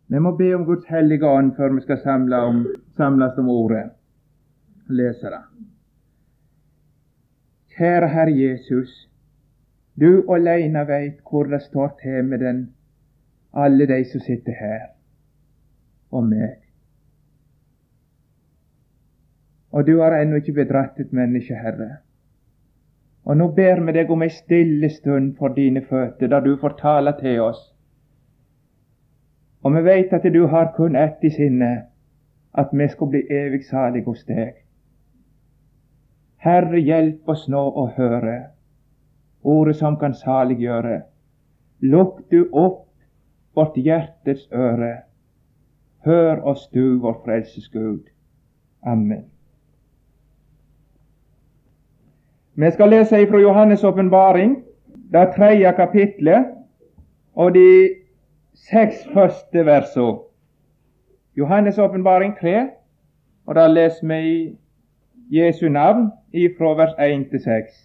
Vi må be om Guds hellige ånd før vi skal samles om ordet. Lese det. Kjære Herre Jesus, du alene vet hvor det står til med alle de som sitter her, og meg. Og du har ennå ikke bedratt et menneske, Herre. Og nå ber vi deg om en stille stund for dine føtter, da du får tale til oss. Og vi vet at du har kun ett i sinne, at vi skal bli evig salig hos deg. Herre, hjelp oss nå å høre ordet som kan saliggjøre. Lukk du opp vårt hjertets øre. Hør oss du, vår frelses Gud. Amen. Vi skal lese fra Johannes' åpenbaring, det 3. kapitlet, og de 6 første versene. Johannes' åpenbaring 3, og da leser vi i Jesu navn fra vers 1 til 6.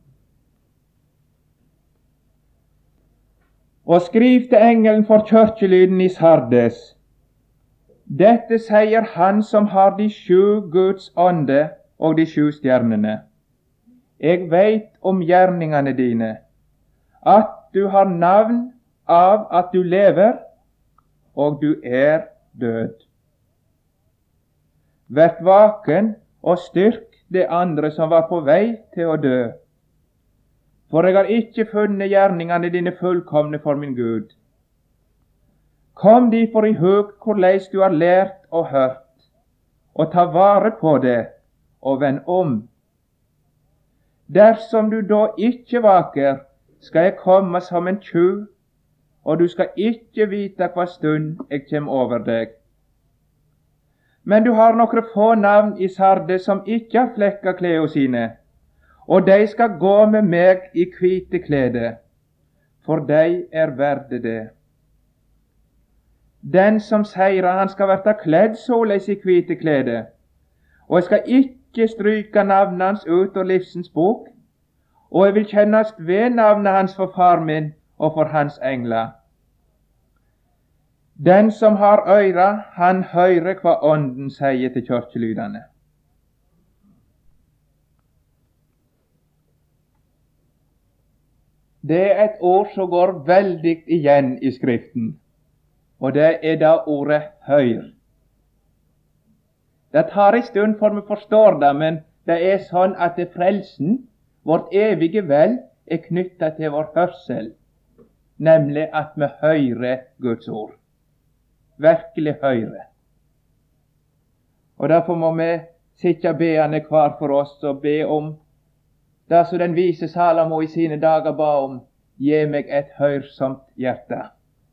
Og skriv til engelen for kirkelyden i Sardes. Dette sier han som har de 7 Guds ånde og de 7 stjernene. Jeg veit om gjerningene dine, at du har navn av at du lever, og du er død. Vert vaken og styrk det andre som var på vei til å dø. For jeg har ikke funnet gjerningene dine fullkomne for min Gud. Kom derfor i hug hvorleis du har lært og hørt, og ta vare på det, og vend om. Dersom du da ikke vaker, skal jeg komme som en tjuv, og du skal ikke vite hva stund jeg kommer over deg. Men du har noen få navn i Sardes som ikke har flekket klærne sine, og de skal gå med meg i hvite klede, for de er verde det. Den som seirer, han skal verta kledd såleis i hvite klede, og jeg skal ikke stryke navnet hans ut av livsens bok, og jeg vil kjennast ved navnet hans for far min og for hans engler. Den som har øyra, han hører hva Ånden sier til kirkelydene. Det er et ord som går veldig igjen i Skriften, og det er da ordet høyr. Det tar en stund for vi forstår det, men det er sånn at frelsen, vårt evige vel, er knyttet til vår hørsel, nemlig at vi hører Guds ord. Virkelig hører. Og derfor må vi sitte beende hver for oss og be om det som den vise Salomo i sine dager ba om: gi meg et hørsomt hjerte.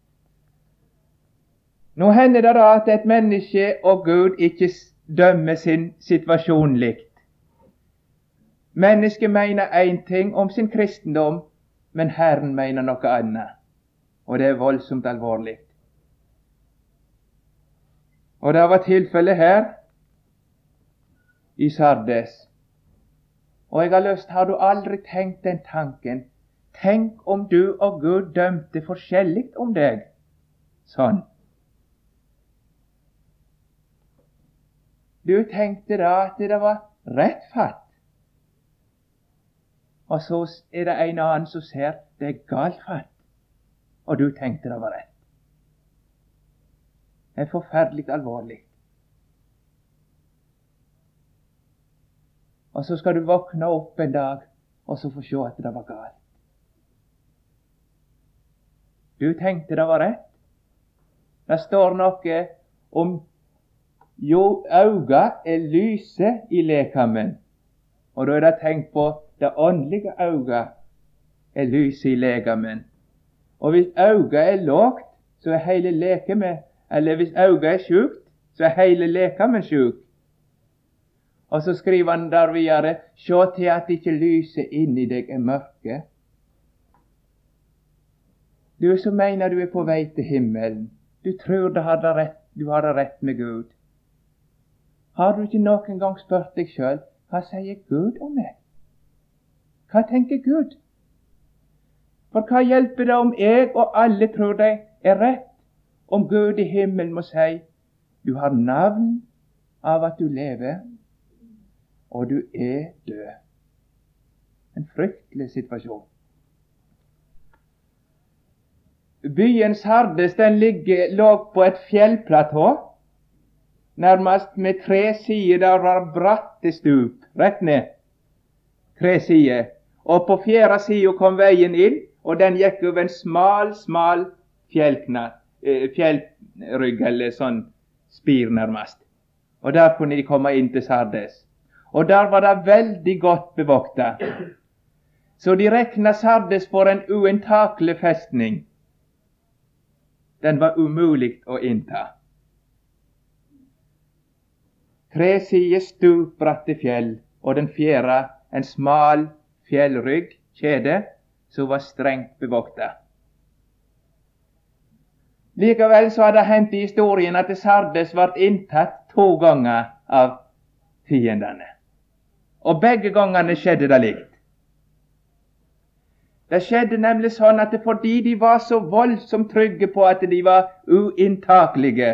Nå hender det da at et menneske og Gud ikke dømmer sin situasjon likt. Mennesket mener én ting om sin kristendom, men Herren mener noe annet, og det er voldsomt alvorlig. Og det var tilfellet her i Sardes. Og jeg har lyst, har du aldri tenkt den tanken? Tenk om du og Gud dømte forskjellig om deg. Sånn. Du tenkte da at det var rett fatt. Og så er det en annen som ser det er galt fatt. Og du tenkte det var rett. Det er forferdelig alvorlig. Og så skal du våkne opp en dag, og så få se at det var galt. Du tenkte det var rett. Det står noe om jo auga er lyse i lekamen, og da er det tenkt på det åndelige auga er lyse i lekamen. Og hvis auga er lågt, så er hele lekamen, eller hvis auga er sjukt, så er hele lekamen sjuk. Og så skriver han der videre: sjå til at ikke lyset inni deg er mørke. Du som mener du er på vei til himmelen, du tror du har det rett med Gud. Har du ikke noen gang spurt deg sjøl: hva sier Gud om meg? Hva tenker Gud? For hva hjelper det om jeg og alle tror de er rett, om Gud i himmelen må si, du har navn av at du lever, og du er død. En fryktelig situasjon. Byen Sardes, den lå på et fjellplatå, nærmest med 3 sider. Der var bratte stup, rett ned. 3 sider. Og på 4. siden kom veien inn, og den gikk over en smal fjellrygg, eller sånn spir nærmest. Og der kunne de komme inn til Sardes. Og der var det veldig godt bevokta. Så de rekna Sardes for en uinntakelig festning. Den var umulig å innta. 3 sider stupbratte fjell, og den 4. en smal fjellrygg, kjede, som var strengt bevokta. Likevel så har det hendt i historien at Sardes ble inntatt 2 ganger av fiendene. Og begge gangene skjedde det likt. Det skjedde nemlig sånn at fordi de var så voldsomt trygge på at de var uinntakelige,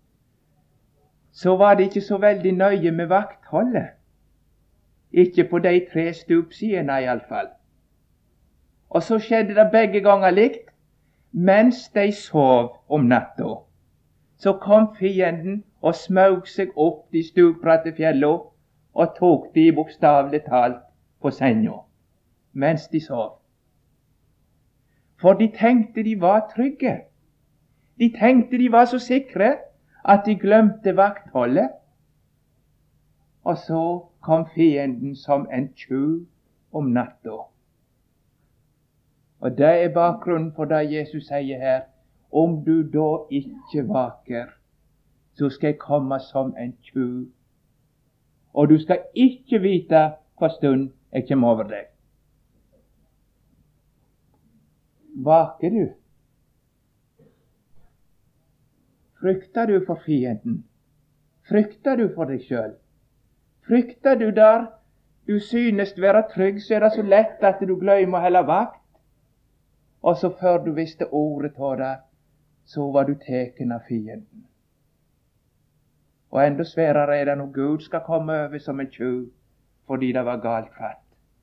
så var de ikke så veldig nøye med vaktholdet. Ikke på de 3 stupsidene iallfall. Og så skjedde det begge ganger likt. Mens de sov om natta, så kom fienden og smaug seg opp de stupbratte fjellene og tok de bokstavelig talt på senga, mens de sov. For de tenkte de var trygge. De tenkte de var så sikre at de glemte vaktholdet. Og så kom fienden som en tjuv om natta. Og det er bakgrunnen for det Jesus sier her. Om du da ikke vaker, så skal jeg komme som en tjuv. Og du skal ikke vite hva stund jeg kommer over deg. Vaker du? Frykter du for fienden? Frykter du for deg sjøl? Frykter du der du synes være trygg, så er det så lett at du glemmer å holde vakt. Og så før du visste ordet av det, så var du teken av fienden. Og enda sværere er det når Gud skal komme over som en tjuv, fordi det var galt fatt.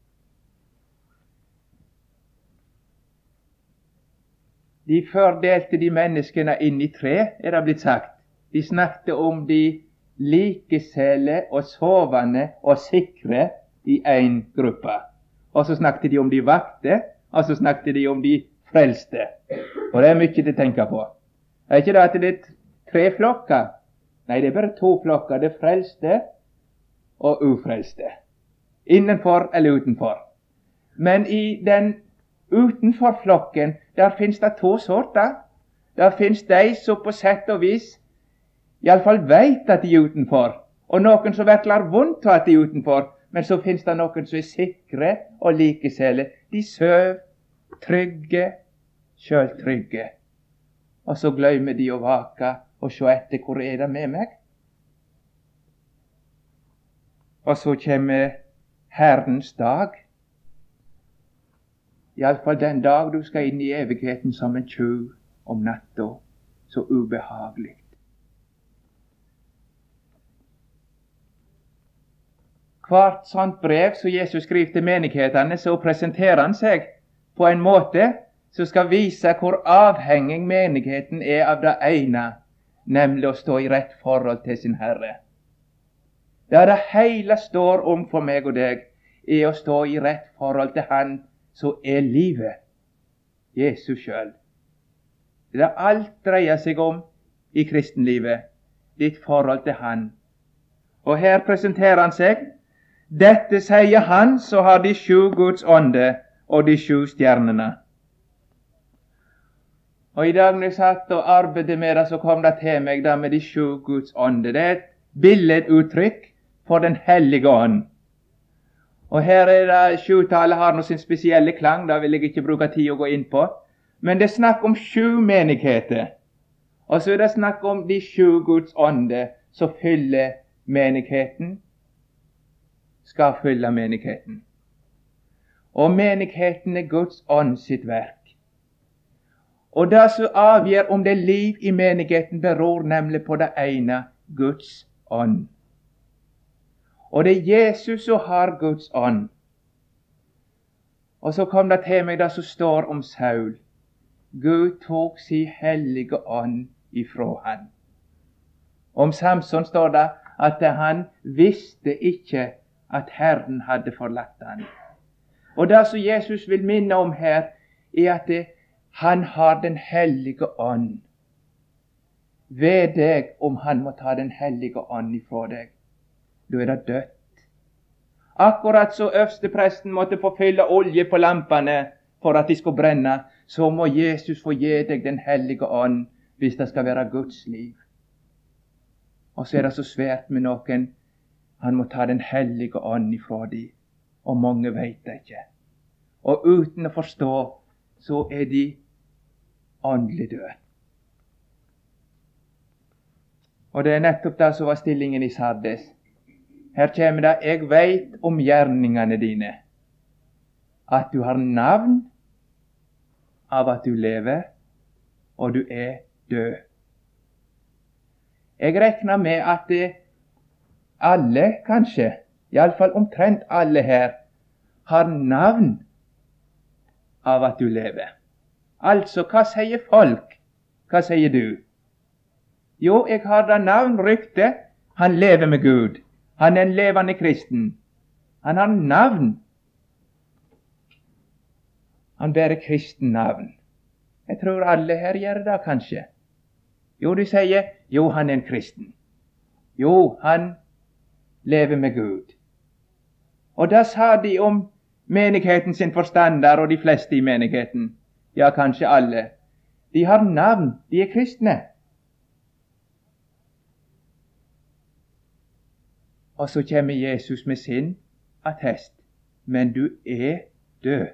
De fordelte de menneskene inn i 3, er det blitt sagt. De snakket om de likesele og sovende og sikre i en gruppe. Og så snakket de om de vakte, og så snakket de om de frelste. Og det er mye til å tenke på. Det er ikke det at det er 3 flokker. Nei, det er bare 2 flokker. Det er frelste og ufrelste. Innenfor eller utenfor. Men i den utenfor flokken, der finnes det 2 sorter. Der finnes de som på sett og vis iallfall veit at de er utenfor, og noen som virkelig har vondt av at de er utenfor. Men så finnes det noen som er sikre og likesele. De søv, trygge, sjøl trygge. Og så glemmer de å vake og se etter hvor er det med meg. Og så kommer Herrens dag. Iallfall den dag du skal inn i evigheten som en tjuv om natta. Så ubehagelig. Hvert sånt brev som Jesus skriver til menighetene, så presenterer han seg på en måte som skal vise hvor avhengig menigheten er av det ene, nemlig å stå i rett forhold til sin Herre. Det hele står om for meg og deg, er å stå i rett forhold til Han som er livet, Jesus sjøl. Det alt dreier seg om i kristenlivet, ditt forhold til Han. Og her presenterer han seg. Dette sier Han som har de 7 Guds ånde og de 7 stjernene. Og i dag når jeg satt og arbeidet med det, så kom det til meg det med de 7 Guds ånde. Det er et billeduttrykk for Den hellige ånd. Og her er det 7-tallet har nå sin spesielle klang, det vil jeg ikke bruke tid å gå inn på. Men det er snakk om 7 menigheter. Og så er det snakk om de 7 Guds ånde som fyller menigheten, skal fylle menigheten. Og menigheten er Guds ånd sitt verk. Og det som avgjør om det er liv i menigheten, beror nemlig på det ene, Guds ånd. Og det er Jesus som har Guds ånd. Og så kom det til meg det som står om Saul. Gud tok sin hellige ånd ifra han. Om Samson står det at han visste ikke at Herren hadde forlatt han. Og det som Jesus vil minne om her, er at han har den hellige ånd. Ved deg om han må ta den hellige ånd ifra deg. Da er det dødt. Akkurat så øverstepresten måtte få fylle olje på lampene for at de skulle brenne, så må Jesus få gi deg den hellige ånd hvis det skal være Guds liv. Og så er det så svært med noen. Han må ta den hellige ånd ifra de, og mange vet det ikke. Og uten å forstå, så er de åndelig døde. Og det er nettopp det som var stillingen i Sardes. Her kommer det, jeg vet om gjerningene dine, at du har navn av at du lever, og du er død. Jeg regner med at alle, kanskje, i alle fall omtrent alle her, har navn av at du lever. Altså, hva sier folk? Hva sier du? Jo, jeg har da navn, rykte, han lever med Gud. Han er en levende kristen. Han har navn. Han bærer kristen navn. Jeg tror alle her gjør det, kanskje. Jo, de sier, jo, han er en kristen. Jo, han lever med Gud. Og da sa de om menigheten sin forstander, og de fleste i menigheten, ja, kanskje alle, de har navn, de er kristne. Og så kommer Jesus med sin attest, men du er død.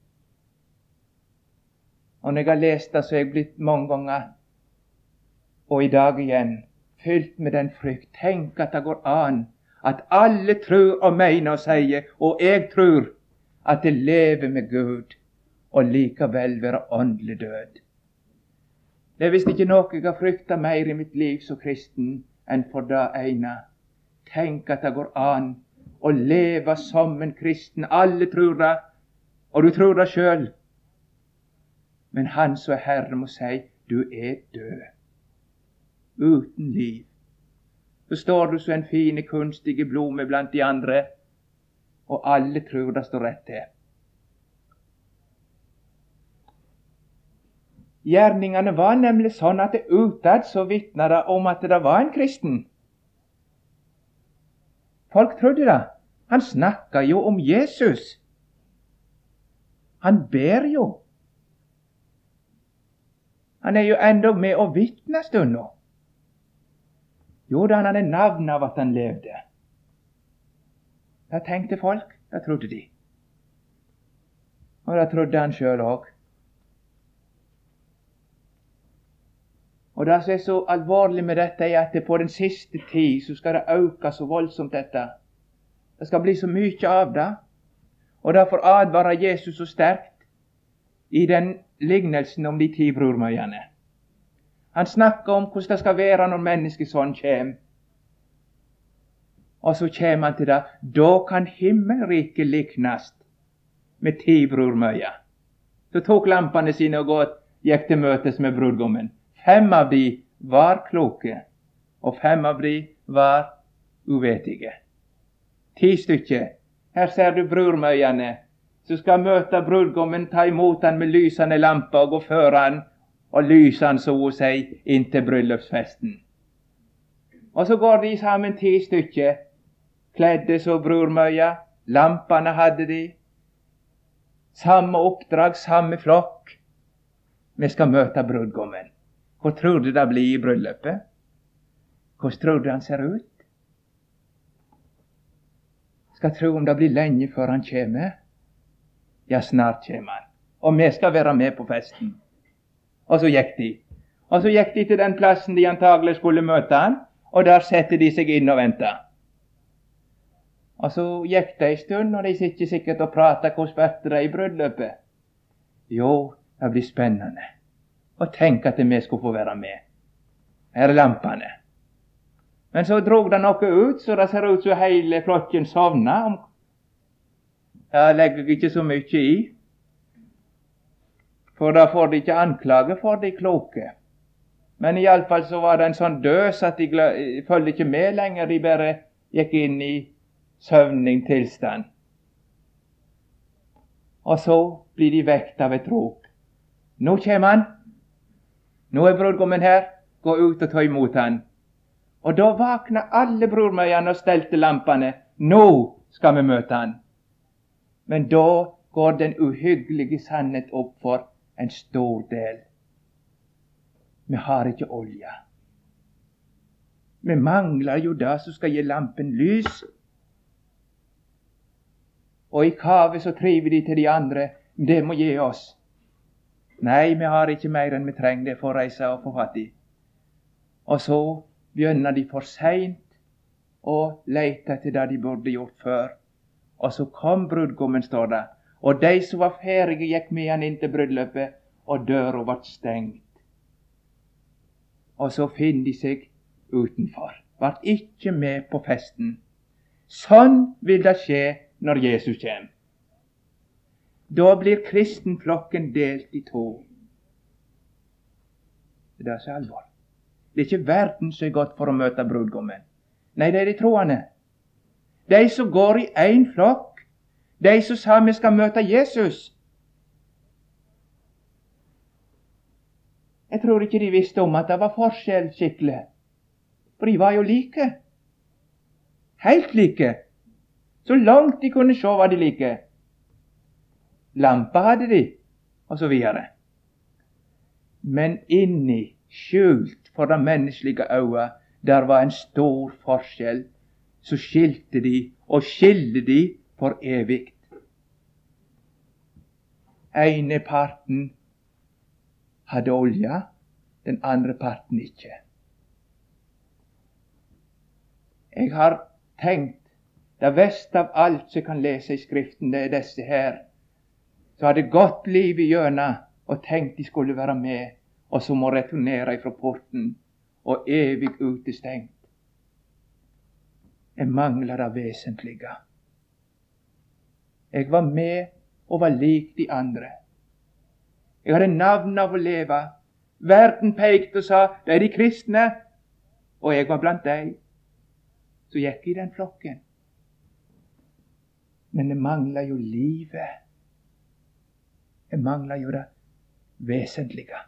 Og når jeg har lest det, så er jeg blitt mange ganger, og i dag igjen, fylt med den frykt. Tenk at det går an, at alle tror og mener og sier, og jeg tror, at det lever med Gud, og likevel være åndelig død. Det er visst ikke noe jeg har fryktet mer i mitt liv som kristen, enn for det ene. Tenk at det går an å leve som en kristen. Alle tror det, og du tror det selv. Men han som er Herre må si, du er død. Uten liv. Så står du som en fine, kunstige blome blant de andre, og alle tror det står rett til. Gjerningene var nemlig sånn at det utad så vitnet det om at det var en kristen. Folk trodde det. Han snakket jo om Jesus. Han ber jo. Han er jo enda med å vitne stund nå. Jo da, han hadde navn av at han levde. Det tenkte folk, det trodde de. Og det trodde han selv også. Og det som er så alvorlig med dette, er at det på den siste tid så skal det øke så voldsomt dette. Det skal bli så mye av det. Og derfor advarer Jesus så sterkt i den lignelsen om de 10 brormøyene. Han snakker om hvordan det skal være når menneskesønnen kommer. Og så kommer han til det. Da kan himmelriket liknast med 10 brormøyer. Så tok lampene sine og gikk til møtes med brudgommen. 5 av de var kloke, og 5 av de var uvetige. 10 stykker. Her ser du brormøyene, som skal møte brudgommen, ta imot han med lysende lamper og gå før han, og lyse han så å si inn til bryllupsfesten. Og så går de sammen 10 stykker, kledde så brormøya, lampene hadde de, samme oppdrag, samme flokk. Vi skal møte brudgommen. Hvor tror du det blir i bryllupet? Hvordan tror du han ser ut? Skal tro om det blir lenge før han kommer. Ja, snart kommer han. Og vi skal være med på festen. Og så gikk de. Og så gikk de til den plassen de antagelig skulle møte han, og der setter de seg inn og venter. Og så gikk det en stund, og de sitter sikkert og prater. Hvordan blir det i bryllupet? Jo, det blir spennende. og tenke at vi skulle få være med. Her er lampene. Men så drog det noe ut, så det ser ut som hele flokken sovna. Jeg legger ikke så mye i, for da får de ikke anklage for de kloke. Men i alle fall så var det en sånn døs at de følte ikke med lenger, de bare gikk inn i søvning tilstand. Og så blir de vekt av et rop. Nå kommer han. Nå er brudgommen her. Gå ut og ta imot han. Og da vakna alle brormøyene og stelte lampene. Nå skal vi møte han. Men da går den uhyggelige sannhet opp for en stor del. Vi har ikke olje. Vi mangler jo det som skal gi lampen lys. Og i kavet så triver de til de andre. Det må gi oss. Nei, vi har ikke mer enn vi trenger det for å reise og få fatt i. Og så begynner de for sent å lete etter det de burde gjort før. Og så kom brudgommen, står det. Og de som var ferdige gikk med han inn til bryllupet, og døra ble stengt. Og så finner de seg utenfor. Ble ikke med på festen. Sånn vil det skje når Jesus kommer. Da blir kristenflokken delt i to. Det er så alvor. Det er ikke verden som er godt for å møte brudgommen. Nei, det er de troende. De som går i en flokk. De som sa vi skal møte Jesus. Jeg tror ikke de visste om at det var forskjell skikkelig. For de var jo like. Helt like. Så langt de kunne se var de like. Lampa hadde de, og så videre. Men inni, skjult for det menneskelige øyet, der var en stor forskjell. Så skilte de og skilde de for evigt. Ene parten hadde olje, den andre parten ikke. Jeg har tenkt, det beste av alt som jeg kan lese i Skriften, det er disse her. Så hadde gått livet gjennom og tenkt de skulle være med, og så må returnere fra porten, og evig utestengt. Jeg mangler det vesentlige. Jeg var med og var lik de andre. Jeg hadde navn av å leve. Verden pekte og sa, det er de kristne, og jeg var blant deg. Så gikk jeg i den flokken. Men det mangler jo livet. Det mangler jo det vesentlige.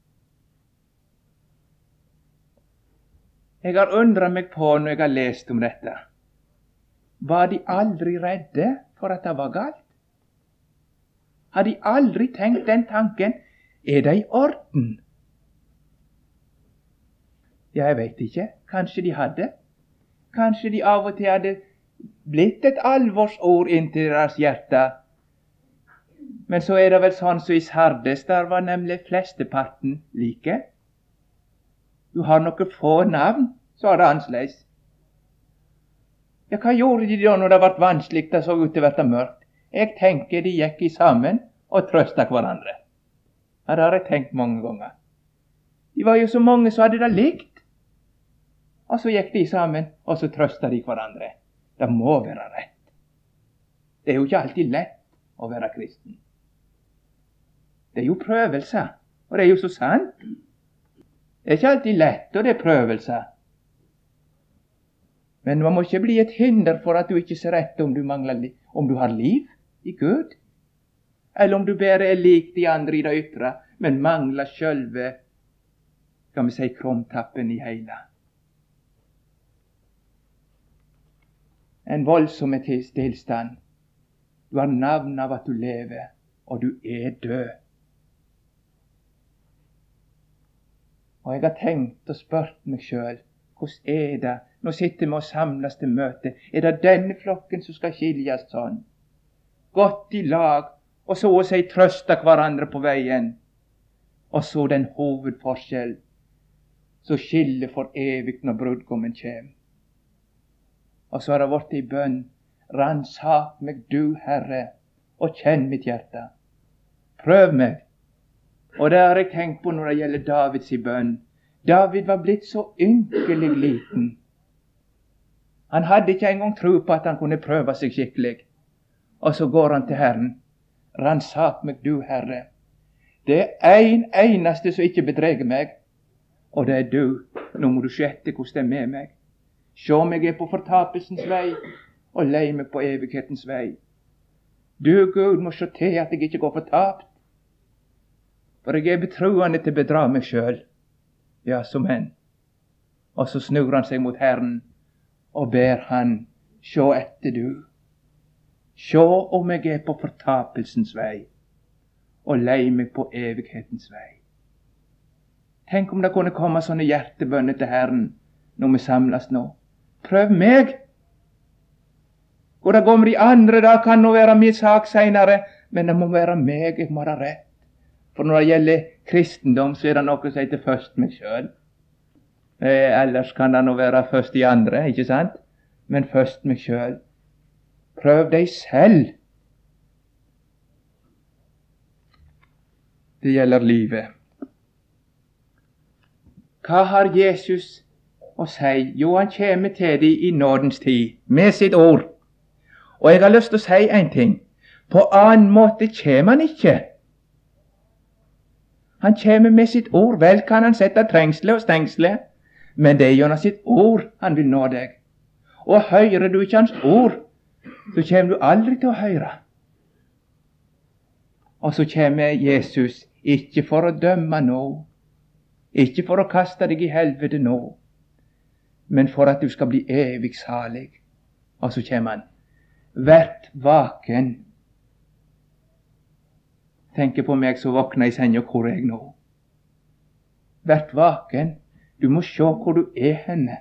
Jeg har undret meg på når jeg har lest om dette. Var de aldri redde for at det var galt? Har de aldri tenkt den tanken? Er det i orden? Jeg vet ikke. Kanskje de hadde. Kanskje de av og til hadde blitt et alvorsord inntil deres hjerte. Men så er det vel sånn som i Sardes, der var nemlig flesteparten like. Du har noen få navn, så er det annerledes. Ja, hva gjorde de da når det ble vanskelig, det så ut til å bli mørkt? Jeg tenker de gikk i sammen og trøstet hverandre. Ja, det har jeg tenkt mange ganger. De var jo så mange som hadde det likt. Og så gikk de sammen, og så trøstet de hverandre. Det må være rett. Det er jo ikke alltid lett å være kristen. Det er jo prøvelser, og det er jo så sant. Det er ikke alltid lett, og det er prøvelser. Men man må ikke bli et hinder for at du ikke ser etter om du har liv i Gud, eller om du bare er lik de andre i det ytre, men mangler sjølve, kan vi si, krumtappen i hele. En voldsom tilstand. Du har navn av at du lever, og du er død. Og jeg har tenkt og spurt meg sjøl, hvordan er det? Nå sitter vi og samles til møte. Er det denne flokken som skal skiljes sånn? Godt i lag, og så å si trøste hverandre på veien. Og så den hovedforskjell som skiller for evig når brudgommen kommer. Og så har det vært i bønn. Ransak meg, du Herre, og kjenn mitt hjerte. Prøv meg. Og det har jeg tenkt på når det gjelder Davids i bønn. David var blitt så ynkelig liten. Han hadde ikke engang tro på at han kunne prøve seg skikkelig. Og så går han til Herren. Ransak meg, du Herre. Det er en eneste som ikke bedreger meg, og det er du. Nå må du se etter hvordan det er med meg. Se om jeg er på fortapelsens vei, og lei meg på evighetens vei. Du, Gud, må se til at jeg ikke går fortapt, for jeg er betruende til å bedra meg sjøl. Ja, som en. Og så snur han seg mot Herren, og ber han, se etter du. Se om jeg er på fortapelsens vei, og lei meg på evighetens vei. Tenk om det kunne komme sånne hjertebønner til Herren når vi samles nå. Prøv meg! Hvor det går med de andre, da kan nå være min sak senere, men det må være meg, jeg må ha rett. For når det gjelder kristendom, så er det noe som heter først meg sjøl. Ellers kan det nå være først de andre, ikke sant? Men først meg sjøl. Prøv deg selv. Det gjelder livet. Hva har Jesus å si? Jo, han kommer til deg i nådens tid, med sitt ord. Og jeg har lyst til å si en ting. På annen måte kommer han ikke. Han kommer med sitt ord. Vel kan han sette trengsler og stengsler, men det er gjennom sitt ord han vil nå deg. Og hører du ikke hans ord, så kommer du aldri til å høre. Og så kommer Jesus ikke for å dømme nå, ikke for å kaste deg i helvete nå, men for at du skal bli evig salig. Og så kommer han. Vært vaken. Tenker på meg så våkner i senga, hvor er jeg nå? Vært vaken. Du må se hvor du er henne.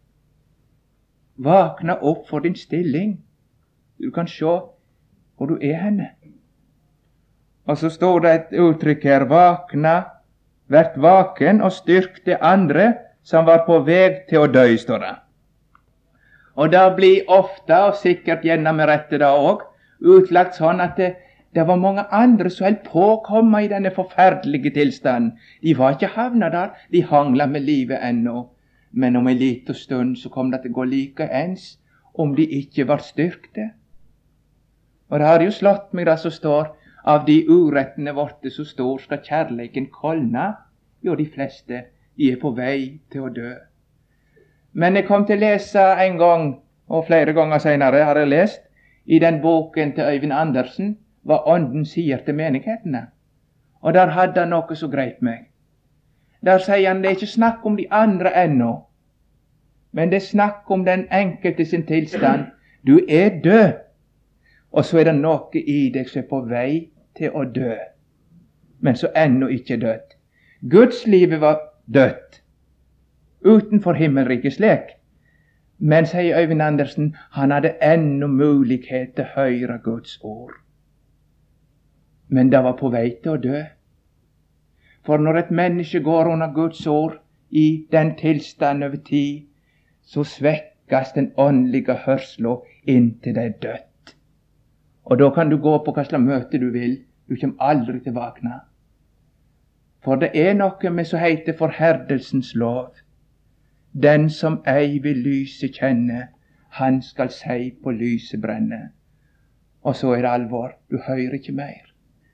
Vakna opp for din stilling. Du kan se hvor du er henne. Og så står det et uttrykk her. Vakna, vært vaken og styrk det andre som var på vei til å dø, står det. Og det blir ofte, og sikkert gjennom med rette da òg, utlagt sånn at det var mange andre som holdt på å komme i denne forferdelige tilstanden. De var ikke havna der, de hangla med livet ennå. Men om en liten stund så kom det til å gå like ens, om de ikke var styrkte. Og det har jo slått meg det som står, av de urettene vorte så stor, skal kjærleiken kolna. Jo, de fleste, de er på vei til å dø. Men jeg kom til å lese en gang, og flere ganger senere har jeg lest, i den boken til Øyvind Andersen, hva Ånden sier til menighetene. Og der hadde han noe som grep meg. Der sier han det er ikke snakk om de andre ennå, men det er snakk om den enkelte sin tilstand. Du er død, og så er det noe i deg som er på vei til å dø, men så ennå ikke dødt. Guds livet var dødt, utenfor himmelriket slik. Men, sier Øyvind Andersen, han hadde ennå mulighet til å høre Guds ord. Men det var på vei til å dø. For når et menneske går under Guds ord i den tilstand over tid, så svekkes den åndelige hørsla inntil det er dødt. Og da kan du gå på hva slags møte du vil, du kommer aldri til å våkne. For det er noe med som heter forherdelsens lov. Den som ei vil lyset kjenne, han skal si på lyset brenne. Og så er det alvor, du hører ikke mer.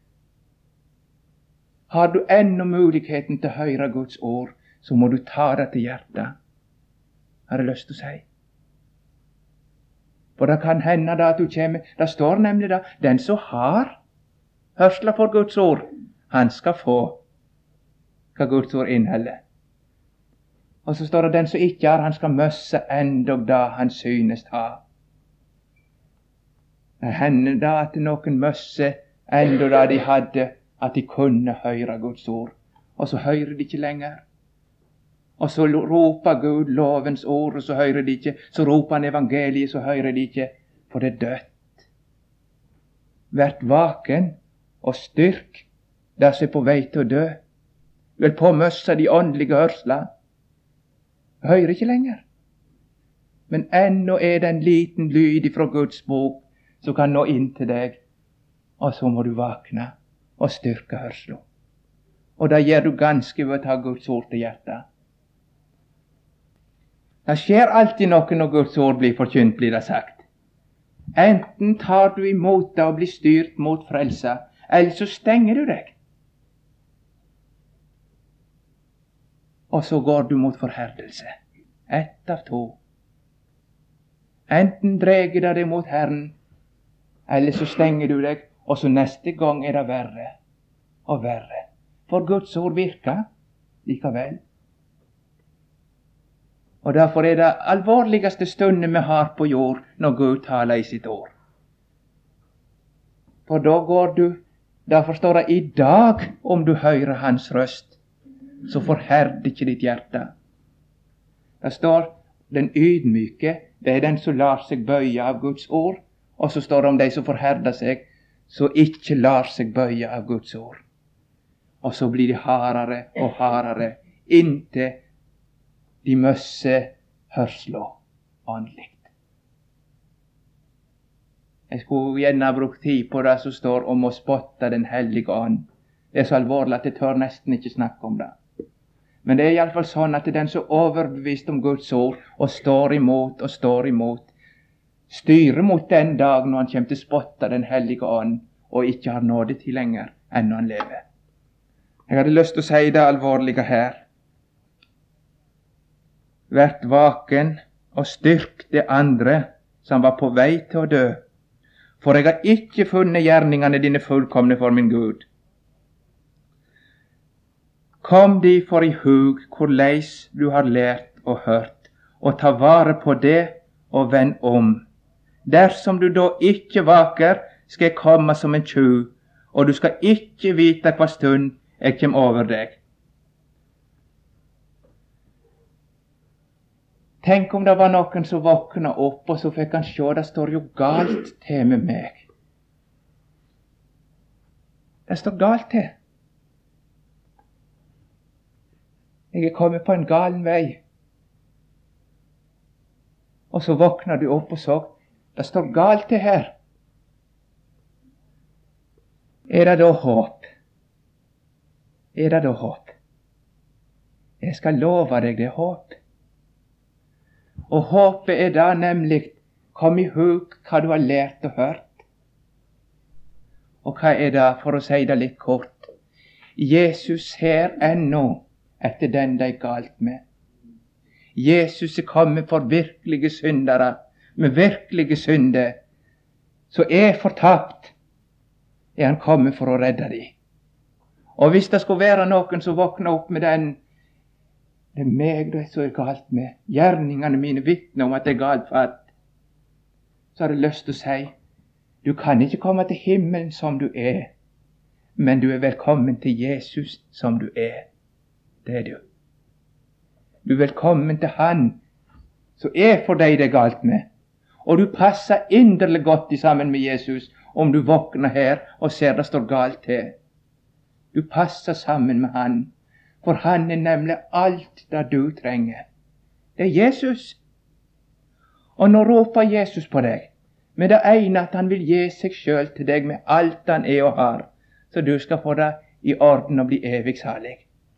Har du ennå muligheten til å høre Guds ord, så må du ta det til hjertet, har jeg lyst til å si. For det kan hende da at du kommer, det står nemlig da, den som har hørsla for Guds ord, han skal få hva Guds ord inneholder. Og så står det den som ikke har, han skal møsse endog da han synes ha. Det hender da at noen møsse endog da de hadde, at de kunne høre Guds ord. Og så hører de ikke lenger. Og så roper Gud lovens ord, og så hører de ikke. Så roper han evangeliet, så hører de ikke. For det er dødt. Vært vaken og styrk der som er på vei til å dø. Vil på å møsse de åndelige hørsler. Hører ikke lenger. Men ennå er det en liten lyd fra Guds bok som kan nå inn til deg. Og så må du vakne og styrke hørsla. Og da gjør du ganske ved å ta Guds ord til hjertet. Det skjer alltid noe når Guds ord blir forkynt, blir det sagt. Enten tar du imot det og blir styrt mot frelsa, eller så stenger du deg. Og så går du mot forherdelse. Ett av to. Enten dreger det deg mot Herren, eller så stenger du deg, og så neste gang er det verre og verre. For Guds ord virker likevel. Og derfor er det alvorligste stundet vi har på jord når Gud taler i sitt ord. For da går du, derfor står det i dag, om du hører hans røst, så forherd ikke ditt hjerte. Det står den ydmyke, det er den som lar seg bøye av Guds ord, og så står det om de som forherder seg, så ikke lar seg bøye av Guds ord. Og så blir de hardere og hardere, inntil de møsser hørsla åndelig. Jeg skulle gjerne ha brukt tid på det som står om å spotte Den hellige ånd. Det er så alvorlig at jeg tør nesten ikke snakke om det. Men det er iallfall sånn at den som er overbevist om Guds ord, og står imot, styrer mot den dag når han kommer til å spotte Den hellige ånd, og ikke har nåde til lenger enn når han lever. Jeg hadde lyst til å si det alvorlige her. Vært vaken og styrk det andre som var på vei til å dø. For jeg har ikke funnet gjerningene dine fullkomne for min Gud. Kom de for i hug hvorleis du har lært og hørt, og ta vare på det og vend om. Dersom du da ikke vaker, skal jeg komme som en tjuv, og du skal ikke vite hva stund jeg kommer over deg. Tenk om det var noen som våkna opp, og så fikk han se, det står jo galt til med meg. Det står galt til. Jeg er kommet på en galen vei. Og så våkner du opp og så, det står galt til her. Er det da håp? Er det da håp? Jeg skal love deg det er håp. Og håpet er da nemlig, kom i hug hva du har lært og hørt. Og hva er det, for å si det litt kort? Jesus her ennå etter den de galt med. Jesus er kommet for virkelige syndere, med virkelige synder. Så er fortapt, er han kommet for å redde dem. Og hvis det skulle være noen som våkner opp med den, det er meg det som er galt med, gjerningene mine vitner om at det er galt fatt, så har jeg lyst til å si, du kan ikke komme til himmelen som du er, men du er velkommen til Jesus som du er. Det er du. Du er velkommen til Han som er for deg det er galt med. Og du passer inderlig godt sammen med Jesus om du våkner her og ser det står galt til. Du passer sammen med Han, for Han er nemlig alt det du trenger. Det er Jesus. Og nå roper Jesus på deg med det ene at han vil gi seg selv til deg med alt han er og har, så du skal få det i orden og bli evig salig.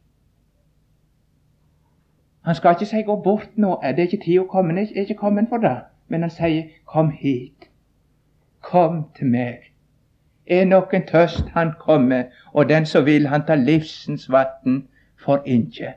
Han skal ikke si gå bort nå, det er ikke tid å komme, jeg er ikke kommet for det, men han sier kom hit, kom til meg. Er noen tørst, han kommer, og den som vil han ta livsens vatten for innkje.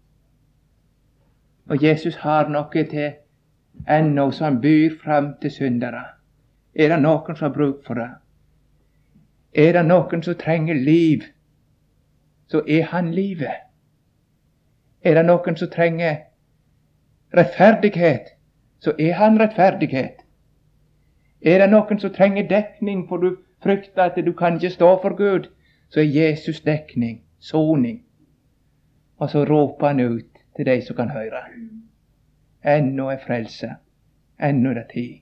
Og Jesus har noe til ennå som han byr fram til syndere. Er det noen som har bruk for det? Er det noen som trenger liv, så er han livet. Er det noen som trenger rettferdighet, så er han rettferdighet. Er det noen som trenger dekning, for du frykter at du kan ikke stå for Gud, så er Jesus dekning, soning. Og så roper han ut til de som kan høre. Ennå er frelse, ennå er det tid.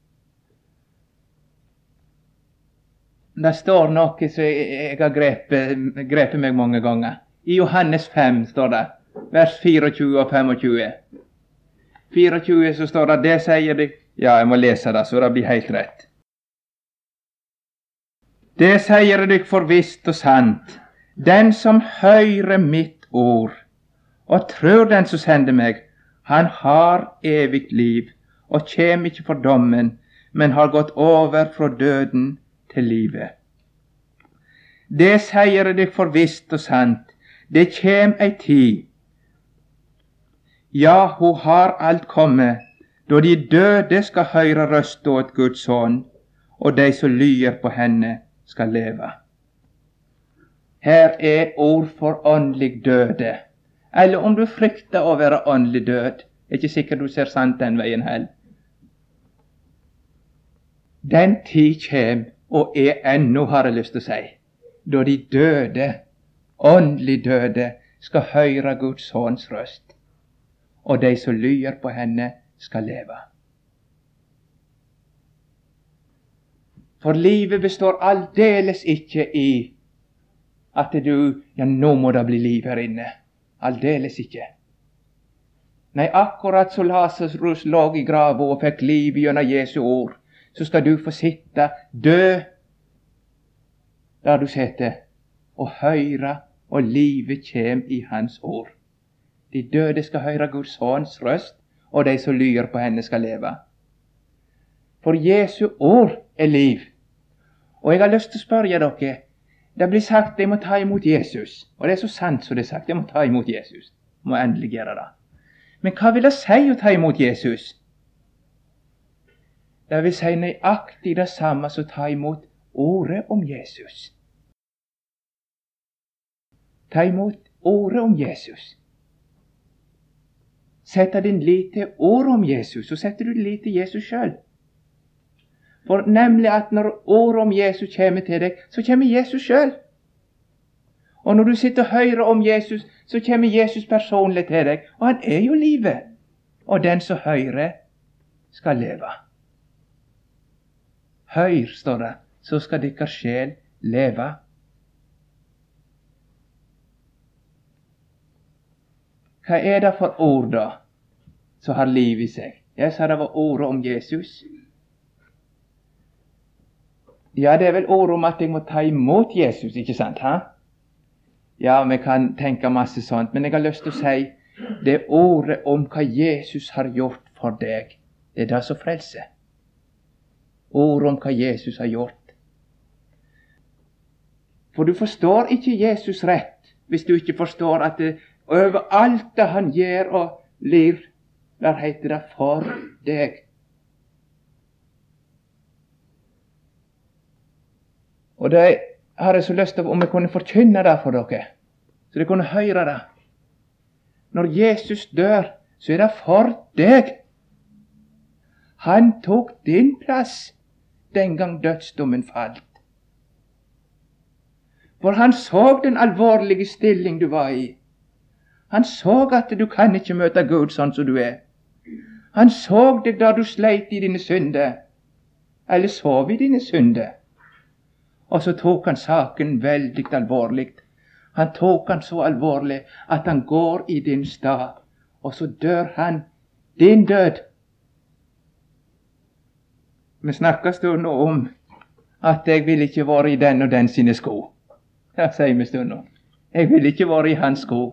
Det står noe som jeg har grepet meg mange ganger. I Johannes 5 står det, vers 24 og 25. 24 så står det, det sier de, ja, jeg må lese det, så det blir helt rett. Det sier de for visst og sant. Den som hører mitt ord og tror den som sender meg, han har evigt liv og kjem ikke for dommen, men har gått over fra døden til livet. Det sier jeg deg for visst og sant, det kjem ei tid, ja, hun har alt kommet, da de døde skal høre røsta åt Guds ånd, og de som lyder på henne skal leve. Her er ord for åndelig døde. Eller om du frykter å være åndelig død, er ikke sikkert du ser sant den veien heller. Den tid kjem, og er ennå, har jeg lyst til å si, da de døde, åndelig døde, skal høre Guds ånds røst, og de som lyder på henne skal leve. For livet består aldeles ikke i at du, ja, nå må det bli liv her inne. Aldeles ikke. Nei, akkurat så Lasarus lå i grava og fikk liv gjennom Jesu ord, så skal du få sitte død der du sitter, og høre, og livet kjem i hans ord. De døde skal høre Guds ånds røst, og de som lyder på henne skal leve. For Jesu ord er liv. Og jeg har lyst til å spørre dere, det blir sagt at jeg må ta imot Jesus, og det er så sant som det er sagt, jeg må ta imot Jesus. Jeg må endelig gjøre det. Men hva vil det si å ta imot Jesus? Det vil si nøyaktig det samme som å ta imot ordet om Jesus. Ta imot ordet om Jesus. Setter din lit til ordet om Jesus, så setter du lit til Jesus selv. For nemlig at når ordet om Jesus kommer til deg, så kommer Jesus selv. Og når du sitter og hører om Jesus, så kommer Jesus personlig til deg. Og han er jo livet. Og den som hører, skal leve. Hør, står det, så skal deres sjel leve. Hva er det for ord da, som har liv i seg? Jeg sa det var ordet om Jesus. Ja, det er vel ordet om at jeg må ta imot Jesus, ikke sant? Ha? Ja, vi kan tenke masse sånt, men jeg har lyst til å si, det er ordet om hva Jesus har gjort for deg. Det er det som frelser. Ordet om hva Jesus har gjort. For du forstår ikke Jesus rett, hvis du ikke forstår at det, over alt det han gjør og lir, der heter det for deg. Og det har jeg så lyst til om jeg kunne forkynne det for dere, så dere kunne høre det. Når Jesus dør, så er det for deg. Han tok din plass den gang dødsdommen falt. For han så den alvorlige stilling du var i. Han så at du kan ikke møte Gud sånn som du er. Han så deg da du sleit i dine synder, eller sov i dine synder. Og så tok han saken veldig alvorlig. Han tok han så alvorlig at han går i din stad, og så dør han din død. Vi snakker stund om at jeg vil ikke være i den og den sine sko. Det sier vi stund om. Jeg vil ikke være i hans sko.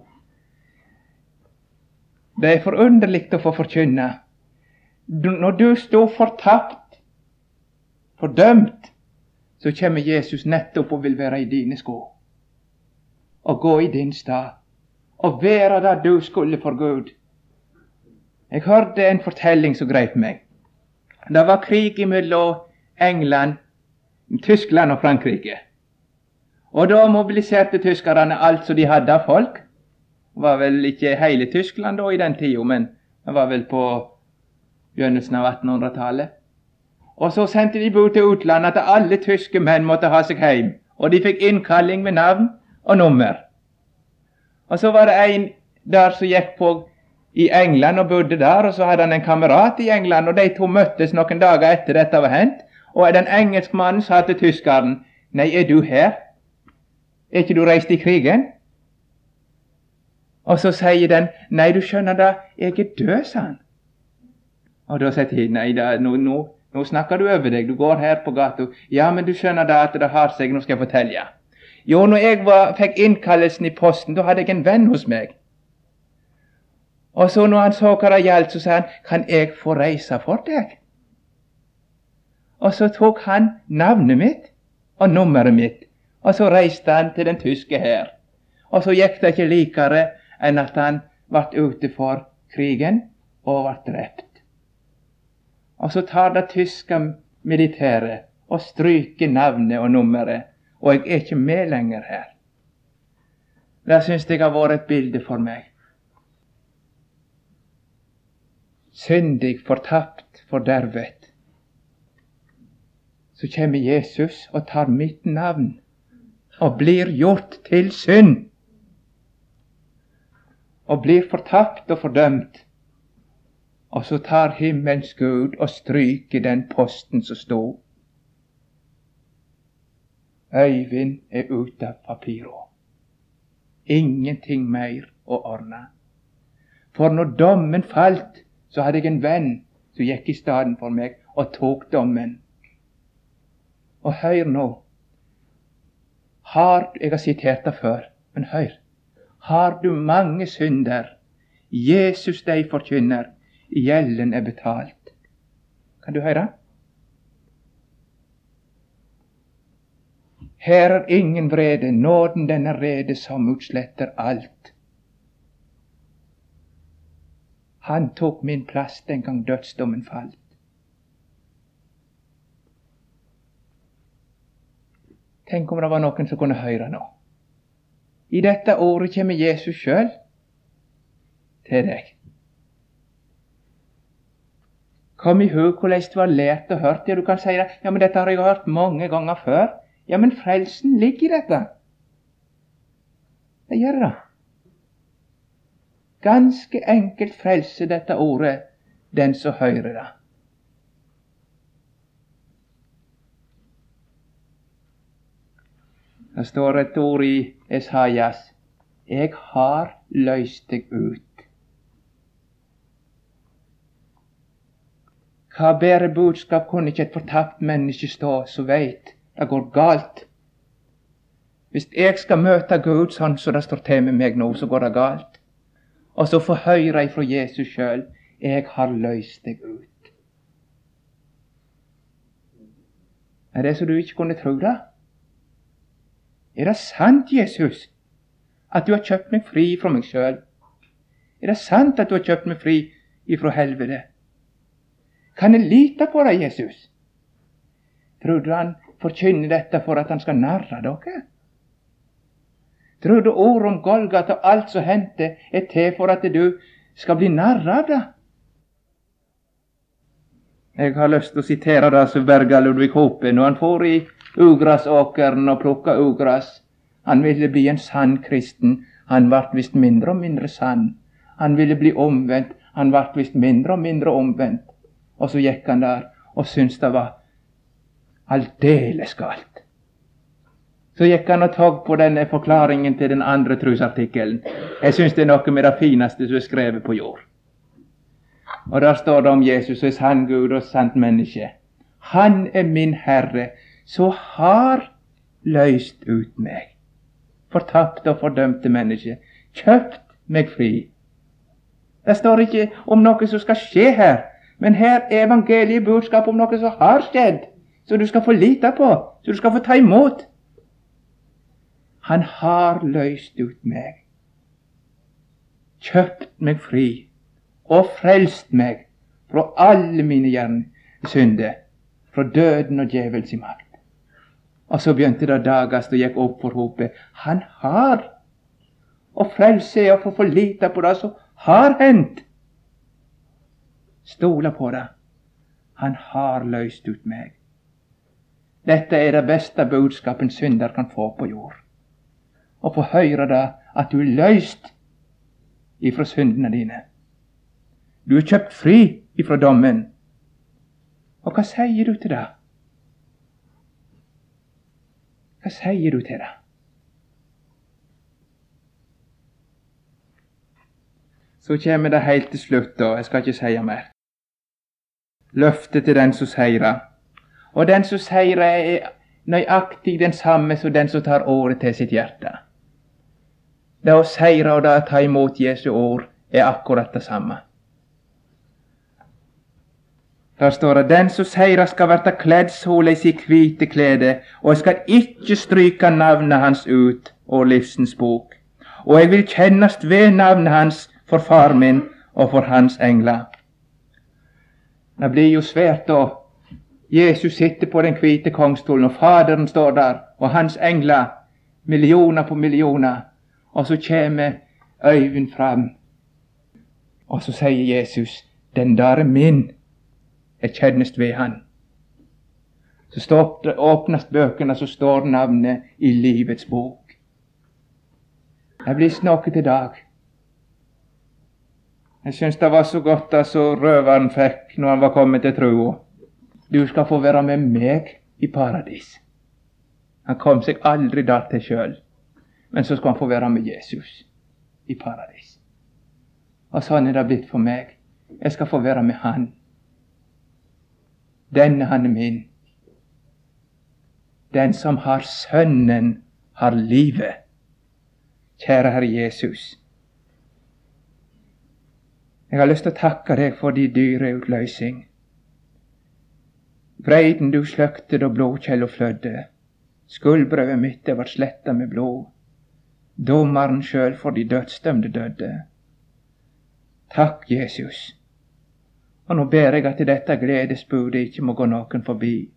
Det er forunderligt å få forkynne. Når du står fortapt, fordømt, så kommer Jesus nettopp og vil være i dine sko. Og gå i din stad. Og være der du skulle for Gud. Jeg hørte en fortelling som grep meg. Det var krig mellom England, Tyskland og Frankrike. Og da mobiliserte tyskerne alt som de hadde av folk. Det var vel ikke hele Tyskland da i den tiden, men det var vel på begynnelsen av 1800-tallet. Og så sendte de bud til utlandet at alle tyske menn måtte ha seg hjem, og de fikk innkalling med navn og nummer. Og så var det en der som gikk på i England og bodde der, og så hadde han en kamerat i England, og de to møttes noen dager etter dette var hendt, og den engelskmannen sa til tyskeren, «Nei, er du her? Er ikke du reist i krigen?» Og så sier den, «Nei, du skjønner da, jeg er død», sa han. Og da sier de, «Nei, nå snakker du over deg, du går her på gata.» «Ja, men du skjønner da at det har seg, nå skal jeg fortelle. Jo, når jeg fikk innkallelsen i posten, da hadde jeg en venn hos meg. Og så når han så hva det gjaldt, så sa han, kan jeg få reise for deg? Og så tok han navnet mitt og nummeret mitt, og så reiste han til den tyske hær. Og så gikk det ikke likere enn at han ble ute for krigen og ble drept. Og så tar det tyske militæret og stryker navnet og nummeret, og jeg er ikke med lenger her. Det synes jeg har vært et bilde for meg. Syndig, fortapt, fordervet. Så kommer Jesus og tar mitt navn og blir gjort til synd. Og blir fortapt og fordømt. Og så tar himmelens Gud og stryker den posten som stod. Øyvind er ute av papiret. Ingenting mer å ordne. For når dommen falt, så hadde jeg en venn som gikk i stedet for meg og tok dommen. Og hør nå. Jeg har sitert det før, men hør. Har du mange synder, Jesus deg forkynner, gjelden er betalt. Kan du høre? Her er ingen vrede, nåden den er rede som utsletter alt. Han tok min plass den gang dødsdommen falt. Tenk om det var noen som kunne høre nå. I dette ordet kommer Jesus selv til deg. Kom i hug hvordan du har lært og hørt det. Du kan si det, ja, men dette har jeg hørt mange ganger før. Ja, men frelsen ligger i dette. Det gjør det. Ganske enkelt frelse dette ordet, den som hører det. Det står et ord i Esaias. Jeg har løst deg ut. Hva bedre budskap kunne ikke et fortapt menneske stå som veit det går galt? Hvis jeg skal møte Gud sånn som det står til med meg nå, så går det galt. Og så få høre ifra Jesus sjøl, jeg har løst deg ut. Er det så du ikke kunne tro det? Er det sant, Jesus, at du har kjøpt meg fri fra meg sjøl? Er det sant at du har kjøpt meg fri ifra helvete? Kan jeg lite på deg, Jesus? Tror du han forkynner dette for at han skal narre dere? Tror du ord om Golgata og alt som hendte er til for at du skal bli narret av det? Jeg har lyst til å sitere det som Berga Ludvig Hope når han for i ugrasåkeren og plukka ugras. Han ville bli en sann kristen. Han ble visst mindre og mindre sann. Han ville bli omvendt. Han ble visst mindre og mindre omvendt. Og så gikk han der og syntes det var aldeles galt. Så gikk han og tok på denne forklaringen til den andre trosartikkelen. Jeg synes det er noe med det fineste som er skrevet på jord. Og der står det om Jesus som er sann Gud og sant menneske. Han er min Herre, så har løst ut meg. Fortapt og fordømte menneske. Kjøpt meg fri. Det står ikke om noe som skal skje her, men her er evangeliet budskap om noe som har skjedd, så du skal få lite på, så du skal få ta imot. Han har løst ut meg. Kjøpt meg fri og frelst meg fra alle mine synder, fra døden og djevels i makt. Og så begynte det dagast og gikk opp for hopet. Han har, og frelse er å få lite på det som har hendt. Stole på det. Han har løst ut meg. Dette er det beste budskap en synder kan få på jord. Å få høre det, at du er løst ifra syndene dine. Du er kjøpt fri ifra dommen. Og hva sier du til det? Hva sier du til det? Så kommer det helt til slutt, da. Jeg skal ikke si mer. Løftet til den som seirer. Og den som seirer nøyaktig den samme som den som tar ordet til sitt hjerte. Det å seire og det å ta imot Jesu ord er akkurat det samme. Der står det, den som seirer skal verta kledd såleis i hvite klede, og jeg skal ikke stryke navnet hans ut og livsens bok. Og jeg vil kjennast ved navnet hans for far min og for hans engler. Det blir jo svært da Jesus sitter på den hvite kongstolen, og Faderen står der, og hans engler, millioner på millioner, og så kommer Øyvind fram, og så sier Jesus, den der er min, jeg kjennes ved han. Så åpnes bøkene, så står navnet i livets bok. Det blir snakket i dag. Jeg synes det var så godt det så røveren fikk når han var kommet til troa. Du skal få være med meg i paradis. Han kom seg aldri der til sjøl, men så skal han få være med Jesus i paradis. Og sånn er det blitt for meg. Jeg skal få være med han. Denne han er min. Den som har Sønnen, har livet. Kjære Herre Jesus, jeg har lyst til å takke deg for de dyre utløsing. Vreiden du sløkte da blodkjella flødde. Skuldbrødet mitt det var sletta med blod. Dommeren sjøl for de dødsdømde døde. Takk, Jesus. Og nå ber jeg at dette gledesbudet ikke må gå noen forbi.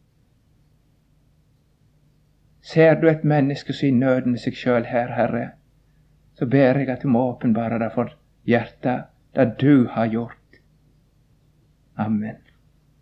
Ser du et menneske som i nød med seg sjøl her, Herre, så ber jeg at du må åpenbare det for hjertet, det du har gjort. Amen.